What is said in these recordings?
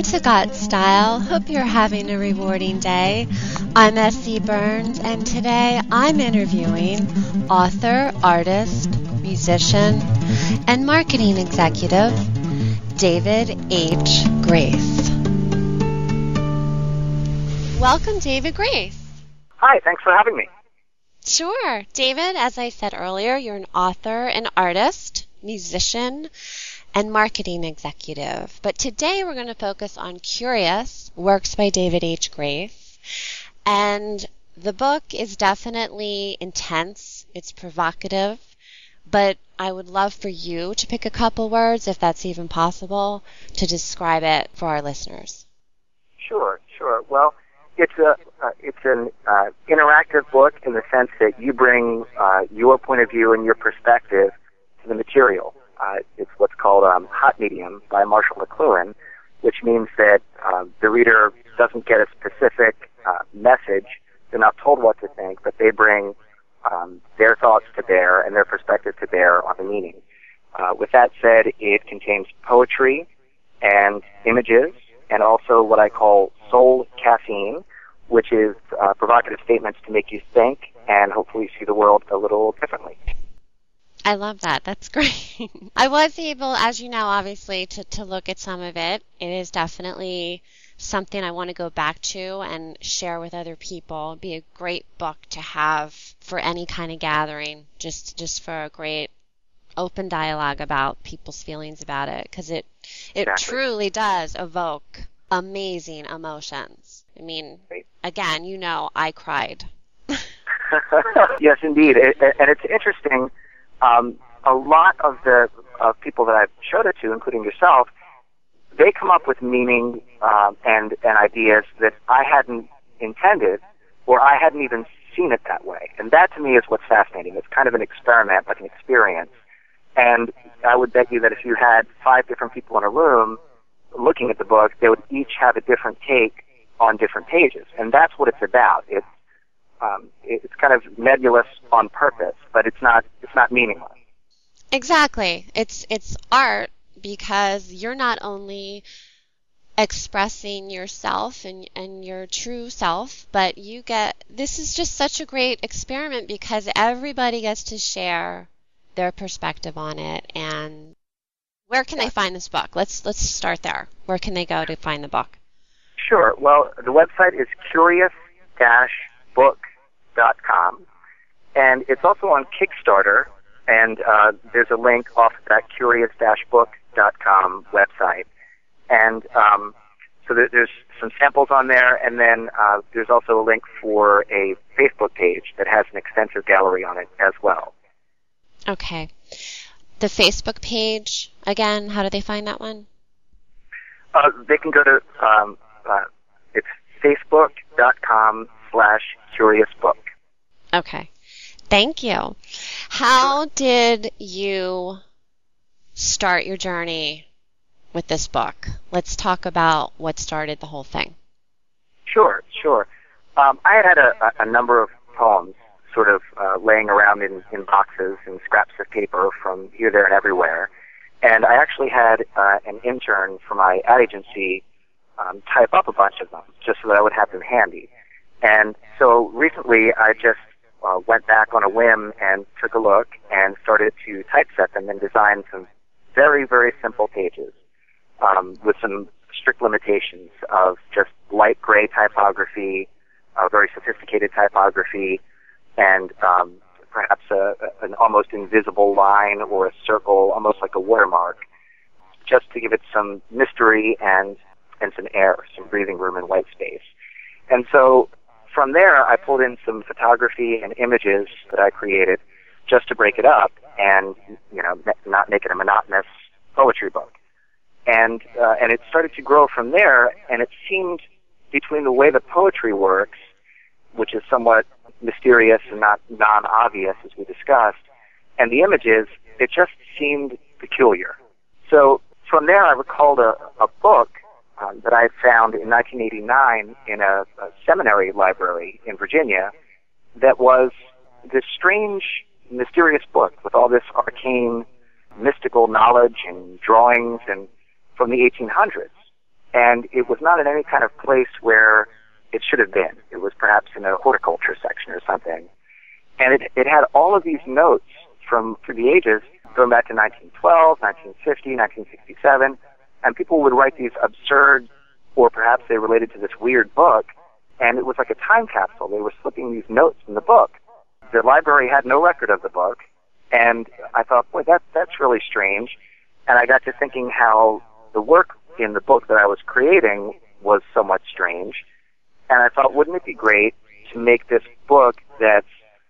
to Got Style. Hope you're having a rewarding day. I'm S.C. Burns, and today I'm interviewing author, artist, musician, and marketing executive David H. Grace. Welcome, David Grace. Hi, thanks for having me. Sure. David, as I said earlier, you're an author, an artist, musician, and marketing executive. But today we're going to focus on Curious, works by David H. Grace. And the book is definitely intense. It's provocative. But I would love for you to pick a couple words, if that's even possible, to describe it for our listeners. Sure. Well, it's an interactive book in the sense that you bring your point of view and your perspective to the material. It's what's called hot medium by Marshall McLuhan, which means that the reader doesn't get a specific message. They're not told what to think, but they bring their thoughts to bear and their perspective to bear on the meaning. With that said, it contains poetry and images and also what I call soul caffeine, which is provocative statements to make you think and hopefully see the world a little differently. I love that. That's great. I was able, as you know, obviously, to look at some of it. It is definitely something I want to go back to and share with other people. It'd be a great book to have for any kind of gathering, just for a great open dialogue about people's feelings about it, because it Exactly. truly does evoke amazing emotions. I mean, again, you know, I cried. Yes, indeed. And it's interesting. A lot of the people that I've showed it to, including yourself, they come up with meaning and ideas that I hadn't intended, or I hadn't even seen it that way. And that, to me, is what's fascinating. It's kind of an experiment, like an experience. And I would bet you that if you had 5 different people in a room looking at the book, they would each have a different take on different pages. And that's what it's about. It's kind of nebulous on purpose, but it's not meaningless. Exactly. It's art because you're not only expressing yourself and your true self, but this is just such a great experiment because everybody gets to share their perspective on it. And where can they find this book? Let's start there. Where can they go to find the book? Sure. Well, the website is curious-book.com, and it's also on Kickstarter, and there's a link off that curious-book.com website. And so there's some samples on there, and then there's also a link for a Facebook page that has an extensive gallery on it as well. Okay. The Facebook page, again, how do they find that one? They can go to it's facebook.com/curiousbook. Okay. Thank you. How did you start your journey with this book? Let's talk about what started the whole thing. Sure. I had a number of poems sort of laying around in boxes and scraps of paper from here, there, and everywhere. And I actually had an intern for my ad agency type up a bunch of them just so that I would have them handy. And so recently I just went back on a whim and took a look and started to typeset them and design some very, very simple pages with some strict limitations of just light gray typography, very sophisticated typography, and perhaps an almost invisible line or a circle, almost like a watermark, just to give it some mystery and some air, some breathing room and white space. And so from there, I pulled in some photography and images that I created just to break it up and, not make it a monotonous poetry book. And it started to grow from there, and it seemed between the way the poetry works, which is somewhat mysterious and not non-obvious, as we discussed, and the images, it just seemed peculiar. So from there, I recalled a book that I had found in 1989 in a seminary library in Virginia that was this strange, mysterious book with all this arcane, mystical knowledge and drawings and from the 1800s. and it was not in any kind of place where it should have been. It was perhaps in a horticulture section or something. And it had all of these notes from through the ages, going back to 1912, 1950, 1967, and people would write these absurd, or perhaps they related to this weird book, and it was like a time capsule. They were slipping these notes in the book. The library had no record of the book, and I thought, boy, that's really strange. And I got to thinking how the work in the book that I was creating was somewhat strange. And I thought, wouldn't it be great to make this book that's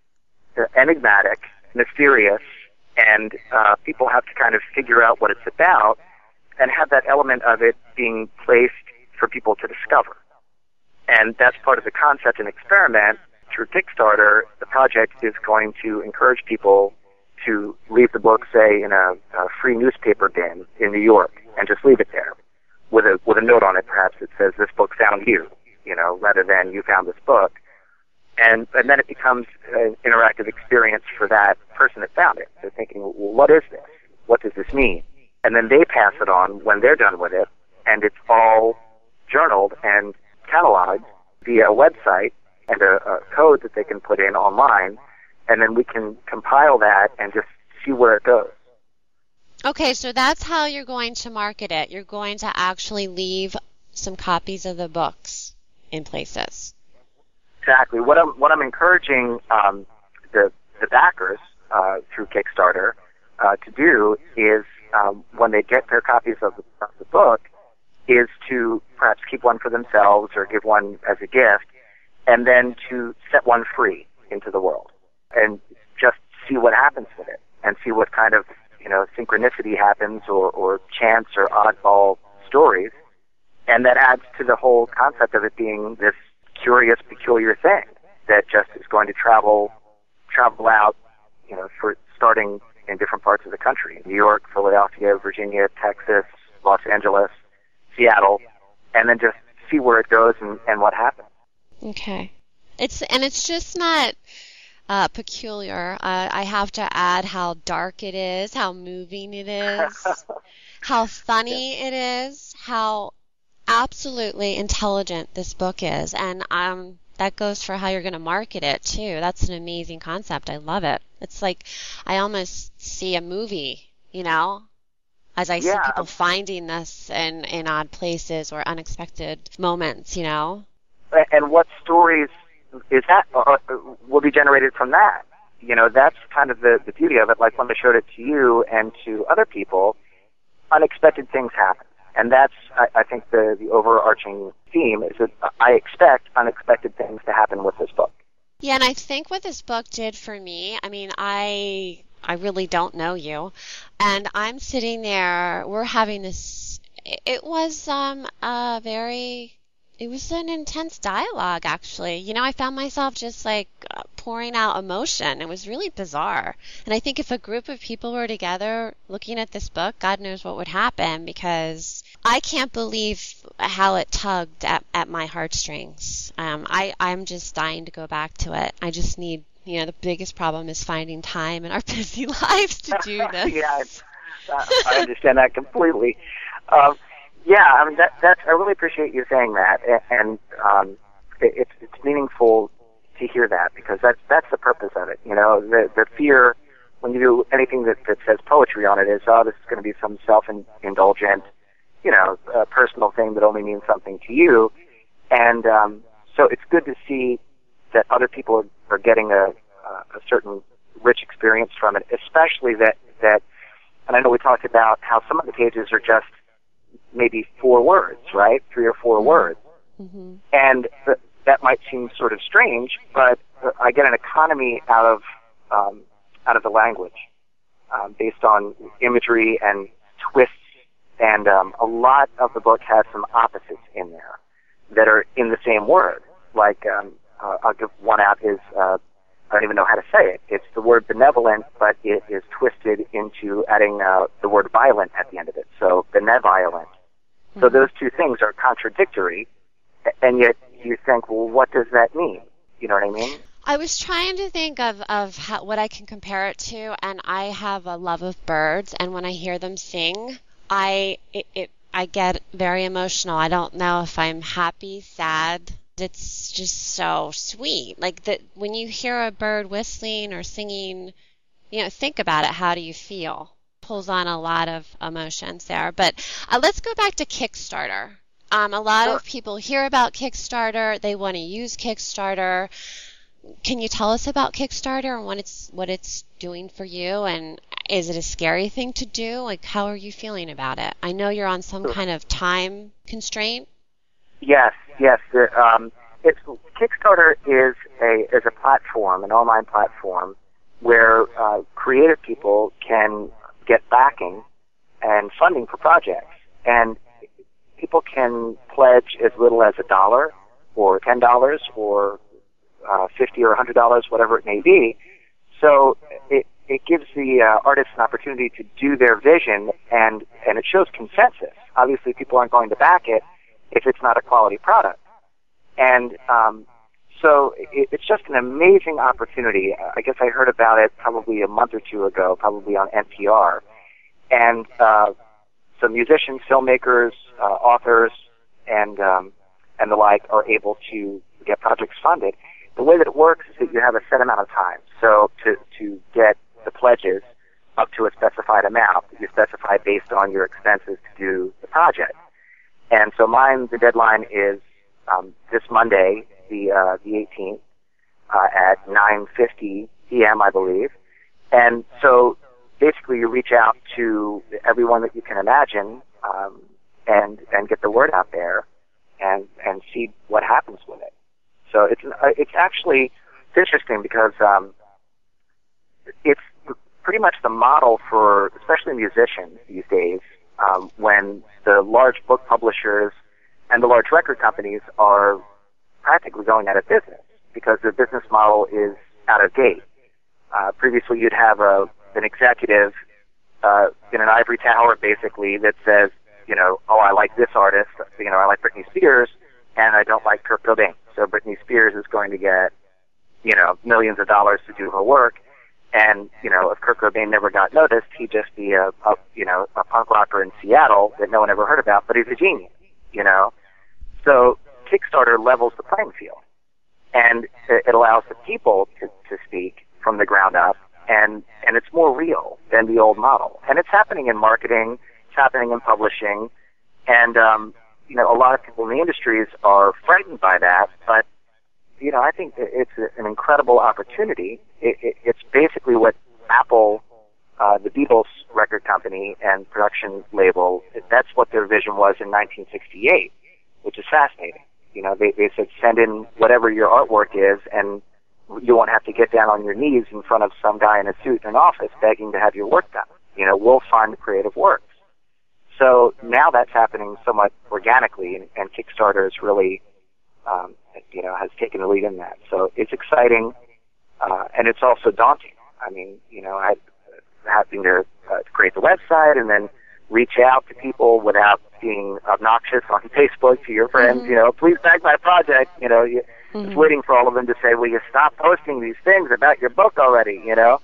enigmatic, mysterious, and people have to kind of figure out what it's about, and have that element of it being placed for people to discover. And that's part of the concept and experiment. Through Kickstarter, the project is going to encourage people to leave the book, say, in a free newspaper bin in New York, and just leave it there with a note on it, perhaps, that says, "This book found you," rather than "You found this book." And then it becomes an interactive experience for that person that found it. They're thinking, well, what is this? What does this mean? And then they pass it on when they're done with it, and it's all journaled and cataloged via a website and a code that they can put in online, and then we can compile that and just see where it goes. Okay, so that's how you're going to market it. You're going to actually leave some copies of the books in places. Exactly. What I'm encouraging the backers through Kickstarter to do is when they get their copies of the book, is to perhaps keep one for themselves or give one as a gift, and then to set one free into the world and just see what happens with it and see what kind of synchronicity happens or chance or oddball stories. And that adds to the whole concept of it being this curious, peculiar thing that just is going to travel out, for starting in different parts of the country: New York, Philadelphia, Virginia, Texas, Los Angeles, Seattle, and then just see where it goes and what happens. Okay. It's just not peculiar. I have to add how dark it is, how moving it is, how funny it is, how absolutely intelligent this book is, and that goes for how you're going to market it too. That's an amazing concept. I love it. It's like I almost see a movie, as I see people finding this in odd places or unexpected moments, And what stories is that will be generated from that? That's kind of the beauty of it. Like when I showed it to you and to other people, unexpected things happen. And that's, I think, the overarching theme is that I expect unexpected things to happen with this book. Yeah, and I think what this book did for me, I really don't know you, and I'm sitting there, we're having this, it was it was an intense dialogue, actually. I found myself just pouring out emotion. It was really bizarre. And I think if a group of people were together looking at this book, God knows what would happen, because I can't believe how it tugged at my heartstrings. I'm just dying to go back to it. I just need, the biggest problem is finding time in our busy lives to do this. Yeah, I understand that completely. I really appreciate you saying that, and it's meaningful to hear that, because that's the purpose of it. The fear when you do anything that says poetry on it is, this is going to be some self-indulgent, personal thing that only means something to you, and so it's good to see that other people are getting a certain rich experience from it, especially that, and I know we talked about how some of the pages are just maybe 4 words, right? 3 or 4 words. Mm-hmm. And that might seem sort of strange, but I get an economy out of the language based on imagery and twists, and a lot of the book has some opposites in there that are in the same word. Like, I'll give one out is, I don't even know how to say it. It's the word benevolent, but it is twisted into adding the word violent at the end of it. So benevolent. Mm-hmm. So those two things are contradictory, and yet you think, well, what does that mean? You know what I mean? I was trying to think of what I can compare it to, and I have a love of birds, and when I hear them sing, I I get very emotional. I don't know if I'm happy, sad. It's just so sweet. Like when you hear a bird whistling or singing, think about it. How do you feel? Pulls on a lot of emotions there. But let's go back to Kickstarter. A lot of people hear about Kickstarter. They want to use Kickstarter. Can you tell us about Kickstarter and what it's doing for you? And is it a scary thing to do? Like, how are you feeling about it? I know you're on some kind of time constraint. Yes. Kickstarter is a platform, an online platform, where creative people can get backing and funding for projects. And people can pledge as little as $1 or $10 or $50 or $100, whatever it may be. So it gives the artists an opportunity to do their vision, and it shows consensus. Obviously, people aren't going to back it if it's not a quality product. And so it's just an amazing opportunity. I guess I heard about it probably a month or two ago, probably on NPR. And so musicians, filmmakers, authors, and the like are able to get projects funded. The way that it works is that you have a set amount of time. So to get the pledges up to a specified amount that you specify based on your expenses to do the project. And so the deadline is this Monday, the 18th, at 9:50 p.m., I believe. And so basically you reach out to everyone that you can imagine and get the word out there and see what happens with it. So it's actually interesting because it's pretty much the model for especially musicians these days when the large book publishers and the large record companies are practically going out of business because their business model is out of date. Previously, you'd have an executive in an ivory tower, basically, that says, I like this artist, I like Britney Spears, and I don't like Kurt Cobain. So Britney Spears is going to get, millions of dollars to do her work. And, if Kurt Cobain never got noticed, he'd just be a punk rocker in Seattle that no one ever heard about, but he's a genius, So Kickstarter levels the playing field. And it allows the people to speak from the ground up, and it's more real than the old model. And it's happening in marketing, it's happening in publishing, and, a lot of people in the industries are frightened by that, but, I think it's an incredible opportunity. It's basically what Apple, the Beatles record company and production label, that's what their vision was in 1968, which is fascinating. They said send in whatever your artwork is, and you won't have to get down on your knees in front of some guy in a suit in an office begging to have your work done. We'll find the creative works. So now that's happening somewhat organically, and Kickstarter is really, has taken the lead in that. So it's exciting, and it's also daunting. I mean, having to create the website and then reach out to people without being obnoxious on Facebook to your friends, please back my project, just waiting for all of them to say, will you stop posting these things about your book already,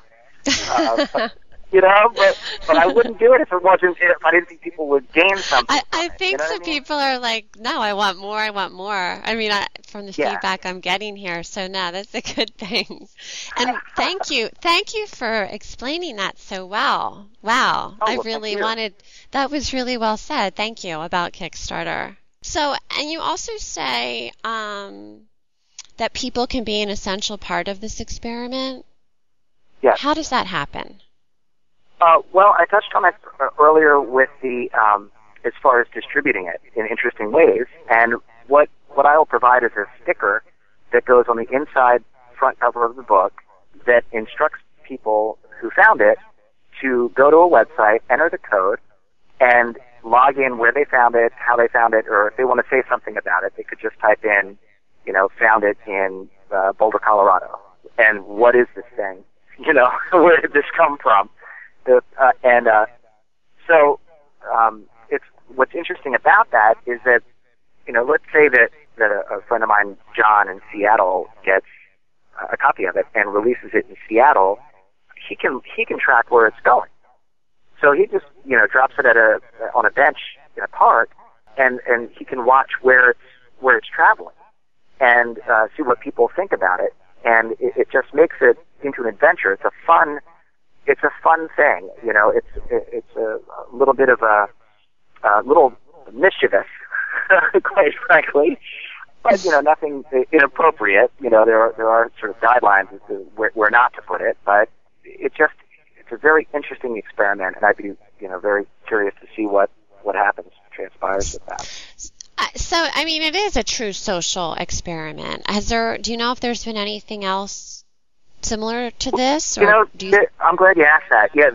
but I wouldn't do it if I didn't think people would gain something. I think some people are like, no, I want more. I mean, from the feedback I'm getting here, so no, that's a good thing. And thank you for explaining that so well. Wow, I really wanted. That was really well said. Thank you about Kickstarter. So, and you also say that people can be an essential part of this experiment. Yes. How does that happen? Well, I touched on it earlier with the, as far as distributing it in interesting ways. And what I will provide is a sticker that goes on the inside front cover of the book that instructs people who found it to go to a website, enter the code, and log in where they found it, how they found it, or if they want to say something about it, they could just type in, found it in Boulder, Colorado. And what is this thing? Where did this come from? So it's what's interesting about that is that let's say that a friend of mine, John in Seattle, gets a copy of it and releases it in Seattle. He can track where it's going. So he just drops it on a bench in a park, and he can watch where it's traveling and see what people think about it. And it just makes it into an adventure. It's a fun thing. You know, it's a little bit of a little mischievous, quite frankly. But, you know, nothing inappropriate. You know, there are sort of guidelines as to where not to put it. But it's a very interesting experiment, and I'd be, you know, very curious to see what happens, transpires with that. So, I mean, it is a true social experiment. Do you know if there's been anything else similar to this? Or I'm glad you asked that. Yeah,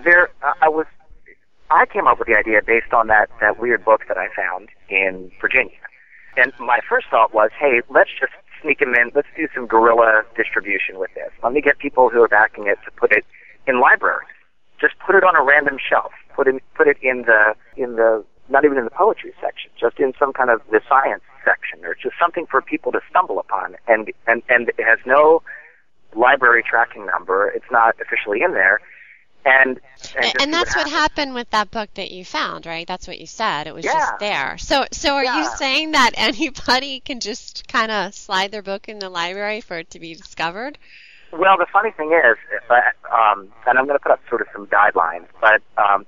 I came up with the idea based on that weird book that I found in Virginia. And my first thought was, hey, let's just sneak them in. Let's do some guerrilla distribution with this. Let me get people who are backing it to put it in libraries. Just put it on a random shelf. Put it in the not even in the poetry section, just in some kind of the science section, or just something for people to stumble upon. And it has no library tracking number. It's not officially in there. And that's what happened with that book that you found, right? That's what you said. It was just there. So are you saying that anybody can just kind of slide their book in the library for it to be discovered? Well, the funny thing is, and I'm going to put up sort of some guidelines, but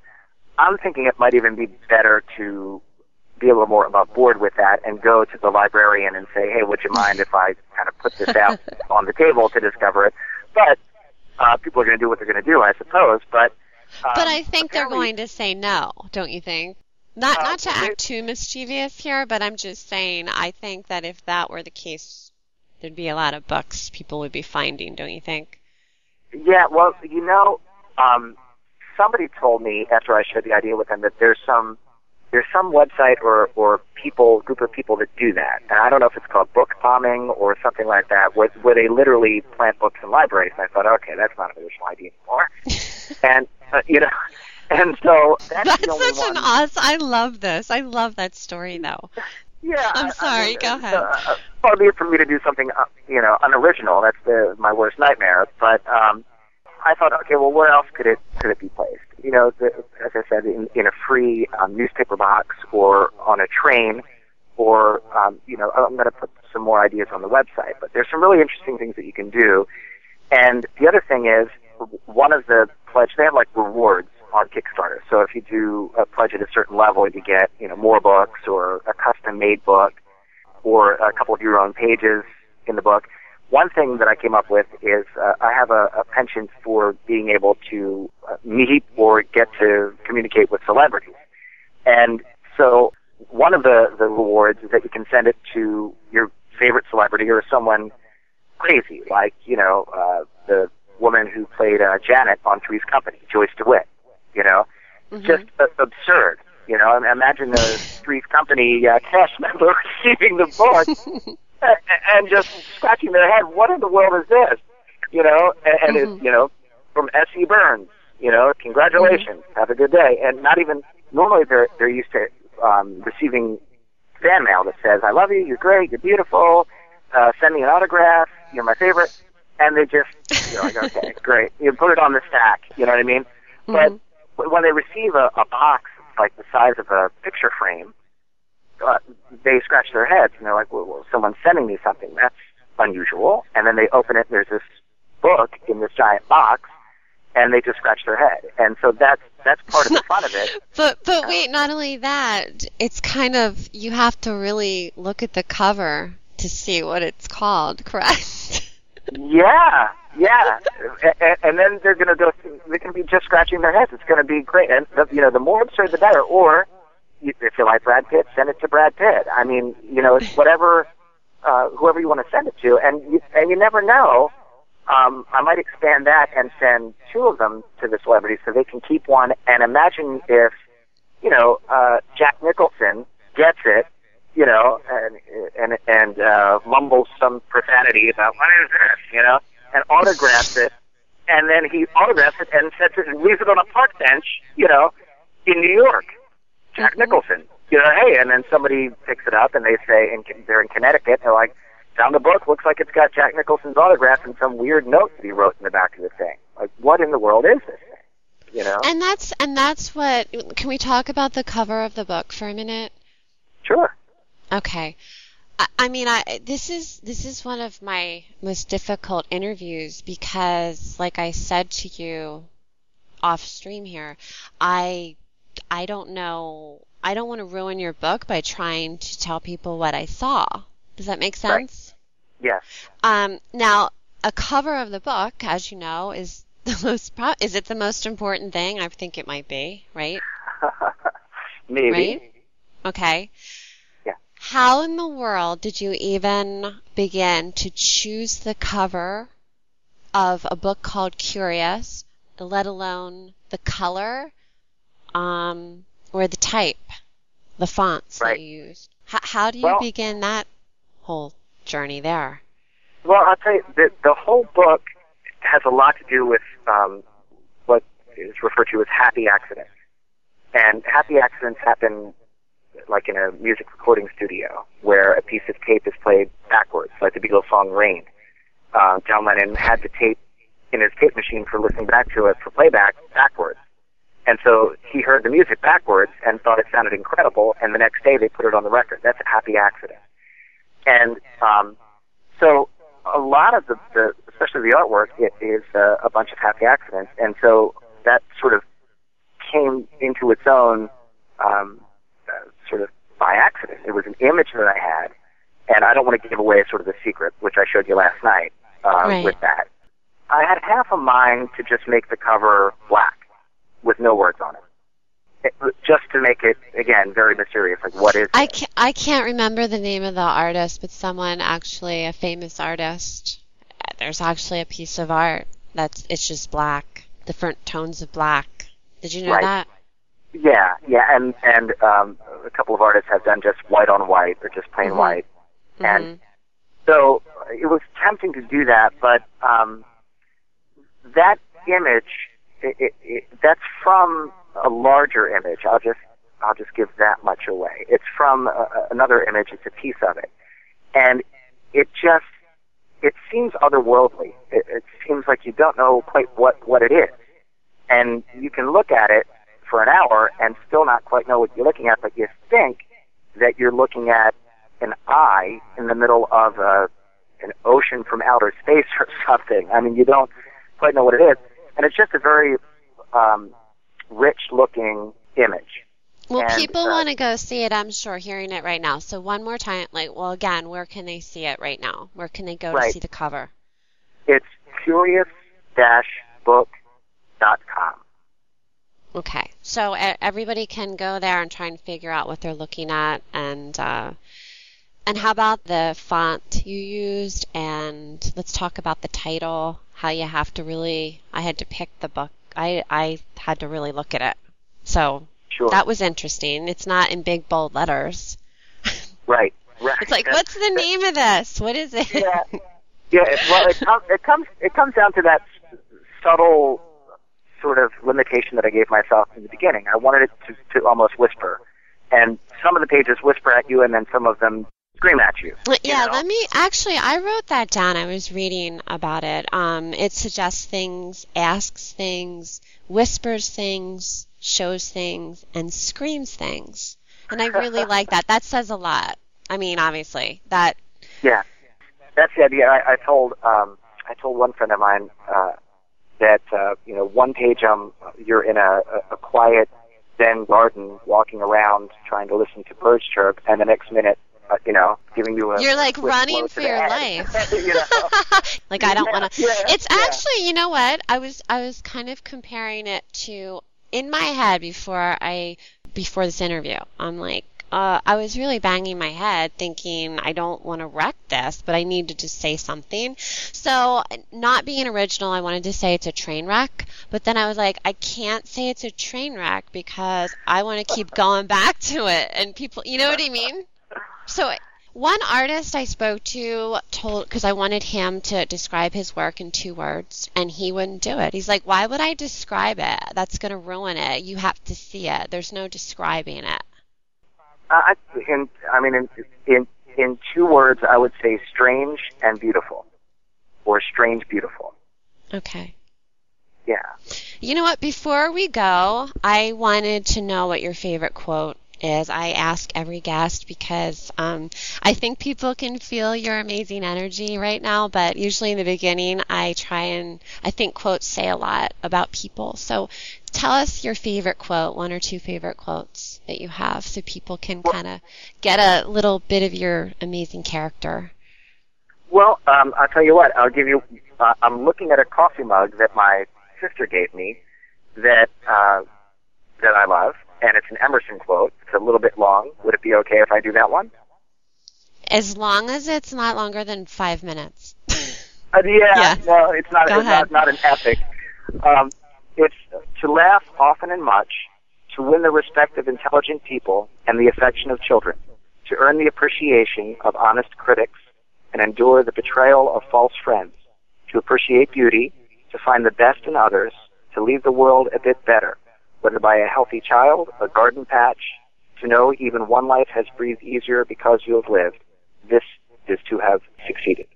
I'm thinking it might even be better to be a little more above board with that and go to the librarian and say, hey, would you mind if I kind of put this out on the table to discover it? But people are going to do what they're going to do, I suppose. But I think they're going to say no, don't you think? Not to act too mischievous here, but I'm just saying I think that if that were the case, there'd be a lot of books people would be finding, don't you think? Yeah, well, you know, somebody told me after I shared the idea with them that there's some website or group of people that do that. And I don't know if it's called book bombing or something like that, where they literally plant books in libraries. And I thought, okay, that's not an original idea anymore. And, you know, and so that's the only such one. I love this. I love that story, though. Yeah. I'm sorry, go ahead. Far be it for me to do something, you know, unoriginal. That's my worst nightmare. But I thought, okay, well, where else could it be placed? You know, as I said, in a free newspaper box or on a train, or you know, I'm going to put some more ideas on the website. But there's some really interesting things that you can do. And the other thing is, one of the pledge, they have like rewards on Kickstarter. So if you do a pledge at a certain level, you get, you know, more books or a custom-made book or a couple of your own pages in the book. One thing that I came up with is I have a penchant for being able to meet or get to communicate with celebrities. And so one of the rewards is that you can send it to your favorite celebrity or someone crazy, like, you know, the woman who played Janet on Three's Company, Joyce DeWitt, you know. Mm-hmm. Just absurd, you know. Imagine the Three's Company cast member receiving the book and just scratching their head, what in the world is this? You know, and mm-hmm. it's, you know, from S.E. Burns, you know, congratulations, mm-hmm. have a good day. And not even, normally they're used to receiving fan mail that says, I love you, you're great, you're beautiful, send me an autograph, you're my favorite. And they just, you're like, okay, great. You put it on the stack, you know what I mean? Mm-hmm. But when they receive a box like the size of a picture frame, they scratch their heads and they're like, well, someone's sending me something. That's unusual. And then they open it and there's this book in this giant box and they just scratch their head. And so that's part of the fun of it. But wait, not only that, it's kind of, you have to really look at the cover to see what it's called, correct? Yeah. And then they're going to be just scratching their heads. It's going to be great. And, you know, the more absurd, the better. Or, if you like Brad Pitt, send it to Brad Pitt. I mean, you know, it's whatever, whoever you want to send it to. And you never know. I might expand that and send two of them to the celebrities so they can keep one. And imagine if, you know, Jack Nicholson gets it, you know, and mumbles some profanity about, what is this, you know, and autographs it. And then he autographs it and sets it and leaves it on a park bench, you know, in New York. Jack Nicholson, you know, hey, and then somebody picks it up and they say, they're in Connecticut, they're like, found the book, looks like it's got Jack Nicholson's autograph and some weird note that he wrote in the back of the thing. Like, what in the world is this thing? And that's what. Can we talk about the cover of the book for a minute? Sure. Okay. I mean, this is one of my most difficult interviews because, like I said to you off stream here, I don't know. I don't want to ruin your book by trying to tell people what I saw. Does that make sense? Right. Yes. Now, a cover of the book, as you know, is the most. Is it the most important thing? I think it might be, right? Maybe. Right? Okay. Yeah. How in the world did you even begin to choose the cover of a book called Curious, let alone the color, or the type, the fonts that you used? How do you begin that whole journey there? Well, I'll tell you, the whole book has a lot to do with what is referred to as happy accidents. And happy accidents happen like in a music recording studio where a piece of tape is played backwards, like the Beatles song Rain. John Lennon had the tape in his tape machine for listening back to it for playback backwards. And so he heard the music backwards and thought it sounded incredible, and the next day they put it on the record. That's a happy accident. And so a lot of the especially the artwork, it is a bunch of happy accidents. And so that sort of came into its own sort of by accident. It was an image that I had, and I don't want to give away sort of the secret, which I showed you last night with that. I had half a mind to just make the cover black with no words on it, just to make it, again, very mysterious. Like, what is it? I can't remember the name of the artist, but someone actually, a famous artist, there's actually a piece of art it's just black, different tones of black. Did you know that? Yeah, and a couple of artists have done just white on white or just plain white. And so it was tempting to do that, but that image, that's from a larger image. I'll just give that much away. It's from another image. It's a piece of it. And it seems otherworldly. It seems like you don't know quite what it is. And you can look at it for an hour and still not quite know what you're looking at, but you think that you're looking at an eye in the middle of an ocean from outer space or something. I mean, you don't quite know what it is. And it's just a very rich-looking image. Well, people want to go see it, I'm sure, hearing it right now. So one more time, again, where can they see it right now? Where can they go to see the cover? It's curious-book.com. Okay, so everybody can go there and try and figure out what they're looking at, and how about the font you used, and let's talk about the title, how you have to really, I had to pick the book, I had to really look at it, so that was interesting. It's not in big bold letters. Right. It's like, what's the name of this? What is it? Yeah. Well, it comes down to that subtle sort of limitation that I gave myself in the beginning. I wanted it to almost whisper. And some of the pages whisper at you, and then some of them scream at you. Yeah, I wrote that down. I was reading about it. It suggests things, asks things, whispers things, shows things, and screams things. And I really like that. That says a lot. I mean, obviously, that... Yeah. That's the idea. I told one friend of mine that one page you're in a quiet Zen garden walking around trying to listen to birds chirp, and the next minute giving you a... You're like running for your life. Like, I don't want to... It's actually, you know what? I was kind of comparing it to, in my head before this interview, I'm like, I was really banging my head thinking I don't want to wreck this, but I need to just say something. So not being original, I wanted to say it's a train wreck, but then I was like, I can't say it's a train wreck because I want to keep going back to it. And people, you know what I mean? So one artist I spoke to because I wanted him to describe his work in 2 words, and he wouldn't do it. He's like, why would I describe it? That's going to ruin it. You have to see it. There's no describing it. In 2 words, I would say strange and beautiful, or strange beautiful. Okay. Yeah. You know what? Before we go, I wanted to know what your favorite quote is. I ask every guest because I think people can feel your amazing energy right now, but usually in the beginning I think quotes say a lot about people. So tell us your favorite quote, one or two favorite quotes that you have so people can kind of get a little bit of your amazing character. Well, I'll tell you what. I'll give you. I'm looking at a coffee mug that my sister gave me that I love, and it's an Emerson quote. It's a little bit long. Would it be okay if I do that one? As long as it's not longer than 5 minutes. Yeah. No, it's not. Go ahead. It's not an epic. It's to laugh often and much, to win the respect of intelligent people and the affection of children, to earn the appreciation of honest critics, and endure the betrayal of false friends, to appreciate beauty, to find the best in others, to leave the world a bit better, whether by a healthy child, a garden patch, to know even one life has breathed easier because you have lived. This is to have succeeded.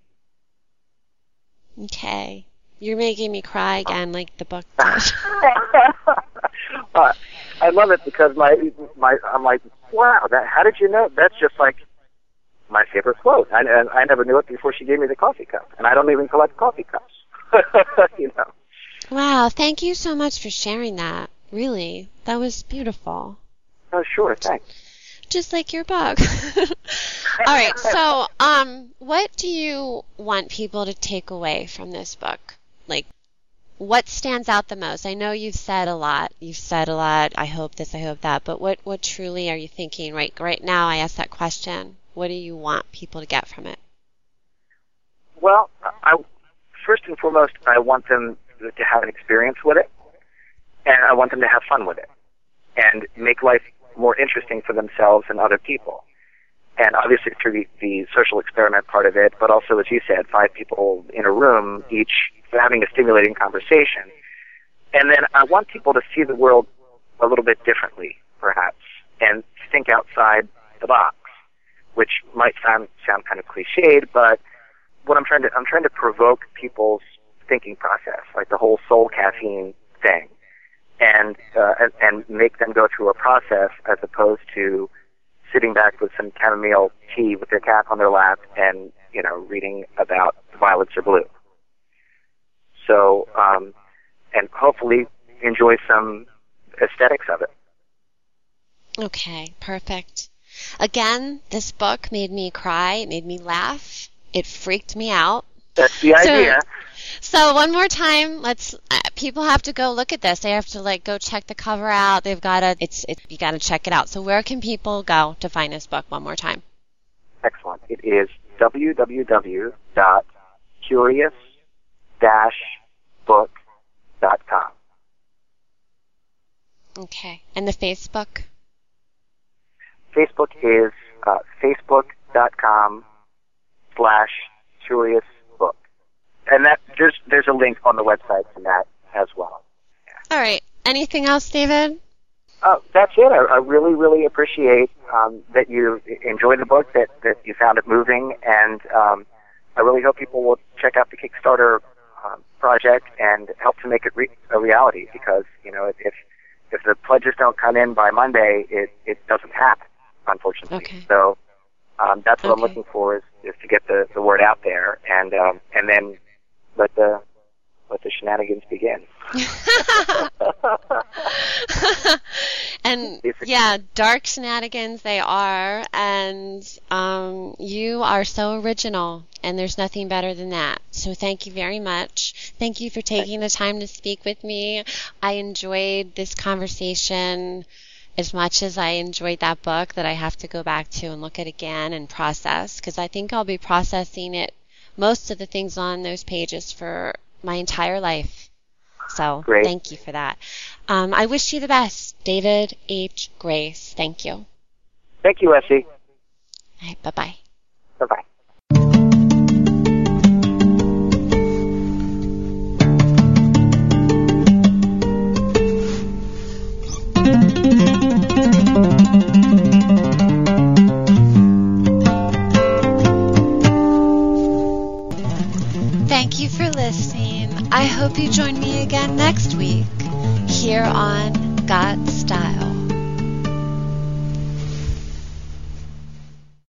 Okay. You're making me cry again like the book does. I love it because I'm like, wow, how did you know? That's just like my favorite quote. I never knew it before she gave me the coffee cup, and I don't even collect coffee cups. You know. Wow, thank you so much for sharing that. Really, that was beautiful. Oh, sure, thanks. Just like your book. All right, so what do you want people to take away from this book? Like, what stands out the most? I know you've said a lot. I hope this, I hope that. But what truly are you thinking right now? I asked that question. What do you want people to get from it? Well, first and foremost, I want them to have an experience with it, and I want them to have fun with it, and make life more interesting for themselves and other people. And obviously through the social experiment part of it, but also, as you said, 5 people in a room, each having a stimulating conversation. And then I want people to see the world a little bit differently, perhaps, and think outside the box, which might sound kind of cliched, but what I'm trying to provoke people's thinking process, like the whole soul caffeine thing, and make them go through a process as opposed to sitting back with some chamomile tea with their cat on their lap and, reading about violets are blue. So, and hopefully enjoy some aesthetics of it. Okay, perfect. Again, this book made me cry, it made me laugh, it freaked me out. That's the idea. So one more time, people have to go look at this. They have to go check the cover out. You got to check it out. So where can people go to find this book one more time? Excellent. It is www.curious-book.com. Okay. And the Facebook? Facebook is facebook.com/curiousbook. And that there's a link on the website for that as well. Yeah. All right. Anything else, David? That's it. I really, really appreciate that you enjoyed the book, that you found it moving, and I really hope people will check out the Kickstarter project and help to make it a reality, because, if the pledges don't come in by Monday, it doesn't happen, unfortunately. Okay. So that's what I'm looking for is to get the word out there, and then let the shenanigans begin. And yeah, dark shenanigans they are, and you are so original, and there's nothing better than that. So thank you very much. Thank you for taking the time to speak with me. I enjoyed this conversation as much as I enjoyed that book that I have to go back to and look at again and process, because I think I'll be processing it, most of the things on those pages, for my entire life. So Great. Thank you for that. I wish you the best. David H. Grace. Thank you. Thank you, Essie. All right, bye-bye. Bye-bye. Thank you for listening. I hope you join me again next week. here on Got Style.